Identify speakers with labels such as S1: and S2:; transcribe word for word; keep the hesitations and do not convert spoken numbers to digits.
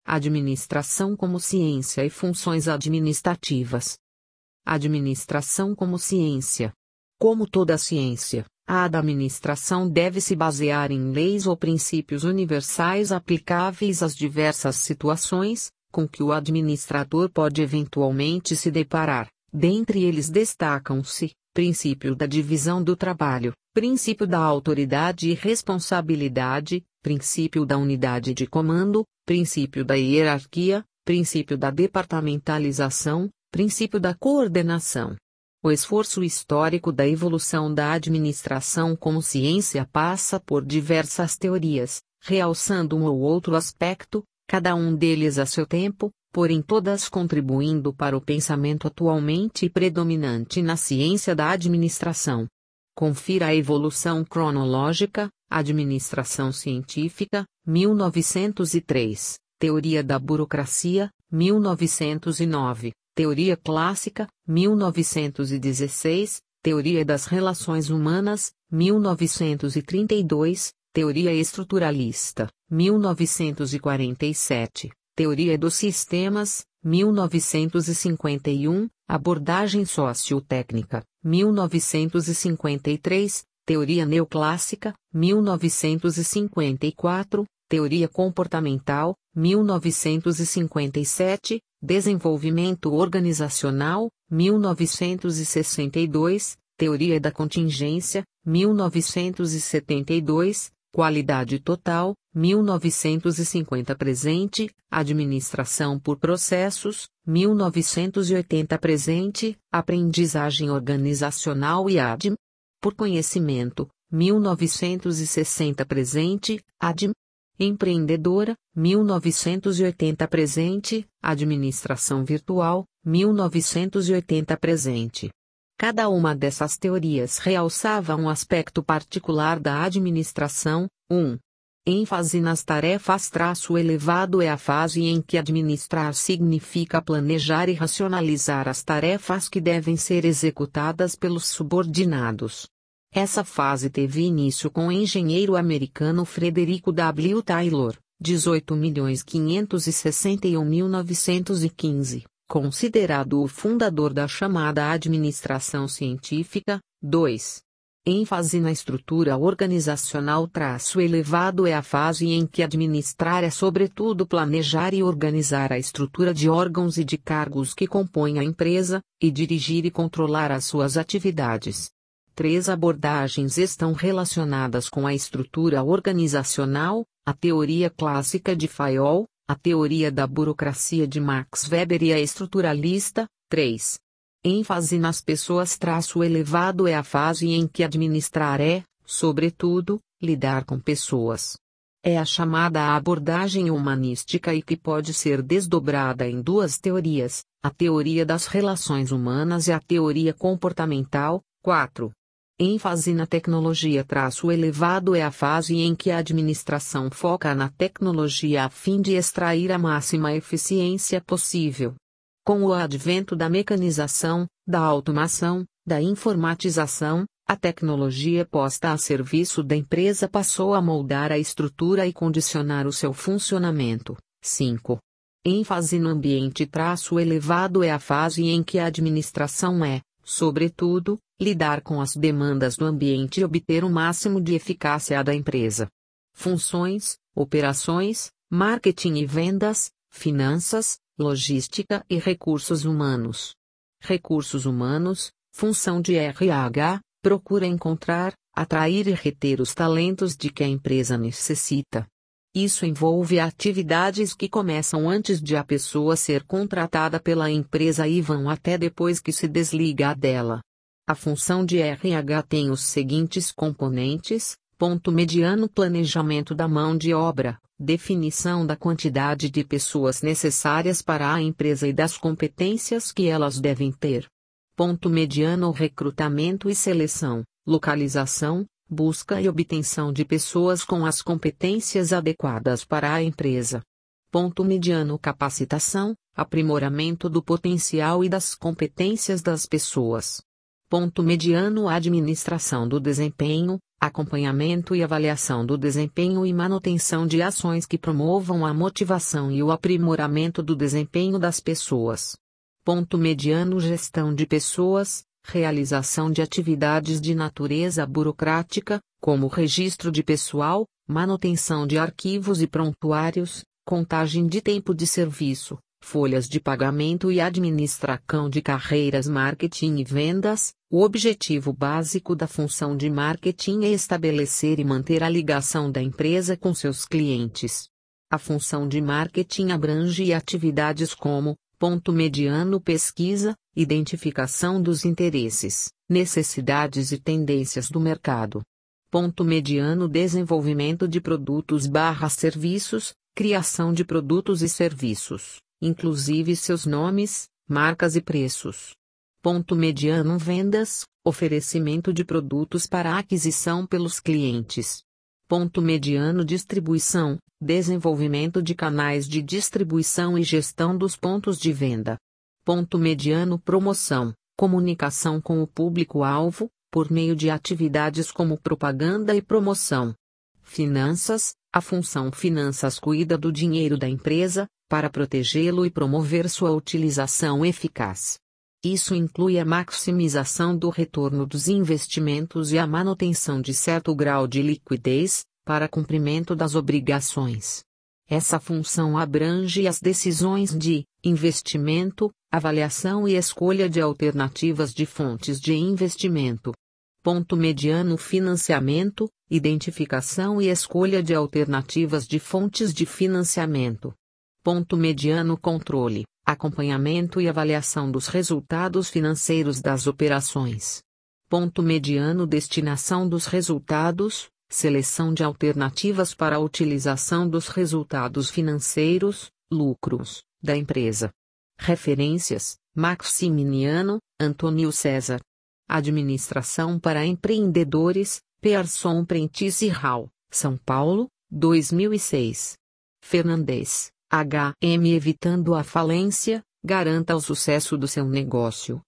S1: Administração como ciência e funções administrativas. Administração como ciência. Como toda ciência, a administração deve se basear em leis ou princípios universais aplicáveis às diversas situações com que o administrador pode eventualmente se deparar. Dentre eles destacam-se: princípio da divisão do trabalho, princípio da autoridade e responsabilidade, princípio da unidade de comando, princípio da hierarquia, princípio da departamentalização, princípio da coordenação. O esforço histórico da evolução da administração como ciência passa por diversas teorias, realçando um ou outro aspecto, cada um deles a seu tempo, porém todas contribuindo para o pensamento atualmente predominante na ciência da administração. Confira a evolução cronológica: Administração Científica, mil novecentos e três, Teoria da Burocracia, mil novecentos e nove, Teoria Clássica, mil novecentos e dezesseis, Teoria das Relações Humanas, mil novecentos e trinta e dois, Teoria Estruturalista, mil novecentos e quarenta e sete, Teoria dos Sistemas, mil novecentos e cinquenta e um, Abordagem Sociotécnica, mil novecentos e cinquenta e três, Teoria Neoclássica, mil novecentos e cinquenta e quatro, Teoria Comportamental, mil novecentos e cinquenta e sete, Desenvolvimento Organizacional, mil novecentos e sessenta e dois, Teoria da Contingência, mil novecentos e setenta e dois, Qualidade Total, mil novecentos e cinquenta presente, Administração por Processos, mil novecentos e oitenta presente, Aprendizagem Organizacional e A D M. Por Conhecimento, mil novecentos e sessenta presente, A D M. Empreendedora, mil novecentos e oitenta presente, Administração Virtual, mil novecentos e oitenta presente. Cada uma dessas teorias realçava um aspecto particular da administração. um. ênfase nas tarefas. Traço elevado é a fase em que administrar significa planejar e racionalizar as tarefas que devem ser executadas pelos subordinados. Essa fase teve início com o engenheiro americano Frederico W. Taylor, dezoito milhões quinhentos e sessenta e um mil novecentos e quinze, considerado o fundador da chamada administração científica. dois. ênfase na estrutura organizacional. Traço elevado é a fase em que administrar é sobretudo planejar e organizar a estrutura de órgãos e de cargos que compõem a empresa, e dirigir e controlar as suas atividades. Três abordagens estão relacionadas com a estrutura organizacional: a teoria clássica de Fayol, a teoria da burocracia de Max Weber e a estruturalista. três. ênfase nas pessoas. Traço elevado é a fase em que administrar é, sobretudo, lidar com pessoas. É a chamada abordagem humanística e que pode ser desdobrada em duas teorias: a teoria das relações humanas e a teoria comportamental. quatro. ênfase na tecnologia. Traço elevado é a fase em que a administração foca na tecnologia a fim de extrair a máxima eficiência possível. Com o advento da mecanização, da automação, da informatização, a tecnologia posta a serviço da empresa passou a moldar a estrutura e condicionar o seu funcionamento. cinco. ênfase no ambiente. Traço elevado é a fase em que a administração é, sobretudo, lidar com as demandas do ambiente e obter o máximo de eficácia da empresa. Funções, operações, marketing e vendas, finanças, logística e recursos humanos. Recursos humanos, função de R H, procura encontrar, atrair e reter os talentos de que a empresa necessita. Isso envolve atividades que começam antes de a pessoa ser contratada pela empresa e vão até depois que se desliga dela. A função de R H tem os seguintes componentes: ponto mediano, planejamento da mão de obra, definição da quantidade de pessoas necessárias para a empresa e das competências que elas devem ter. Ponto mediano, recrutamento e seleção, localização, busca e obtenção de pessoas com as competências adequadas para a empresa. Ponto mediano, capacitação, aprimoramento do potencial e das competências das pessoas. Ponto mediano, administração do desempenho, Acompanhamento e avaliação do desempenho e manutenção de ações que promovam a motivação e o aprimoramento do desempenho das pessoas. Ponto mediano. Gestão de pessoas, realização de atividades de natureza burocrática, como registro de pessoal, manutenção de arquivos e prontuários, contagem de tempo de serviço, folhas de pagamento e administração de carreiras. Marketing e vendas. O objetivo básico da função de marketing é estabelecer e manter a ligação da empresa com seus clientes. A função de marketing abrange atividades como: ponto mediano. Pesquisa, identificação dos interesses, necessidades e tendências do mercado. Ponto mediano. Desenvolvimento de produtos barra serviços, criação de produtos e serviços, inclusive seus nomes, marcas e preços. Ponto mediano. Vendas, oferecimento de produtos para aquisição pelos clientes. Ponto mediano. Distribuição, desenvolvimento de canais de distribuição e gestão dos pontos de venda. Ponto mediano. Promoção, comunicação com o público-alvo, por meio de atividades como propaganda e promoção. Finanças, a função finanças cuida do dinheiro da empresa, para protegê-lo e promover sua utilização eficaz. Isso inclui a maximização do retorno dos investimentos e a manutenção de certo grau de liquidez, para cumprimento das obrigações. Essa função abrange as decisões de investimento, avaliação e escolha de alternativas de fontes de investimento. Ponto mediano. Financiamento, identificação e escolha de alternativas de fontes de financiamento. Ponto mediano. Controle, acompanhamento e avaliação dos resultados financeiros das operações. Ponto mediano. Destinação dos resultados, seleção de alternativas para a utilização dos resultados financeiros, lucros, da empresa. Referências: Maximiniano, Antônio César. Administração para Empreendedores, Pearson Prentice e Hall, São Paulo, dois mil e seis. Fernandes, H. M. Evitando a falência, garanta o sucesso do seu negócio.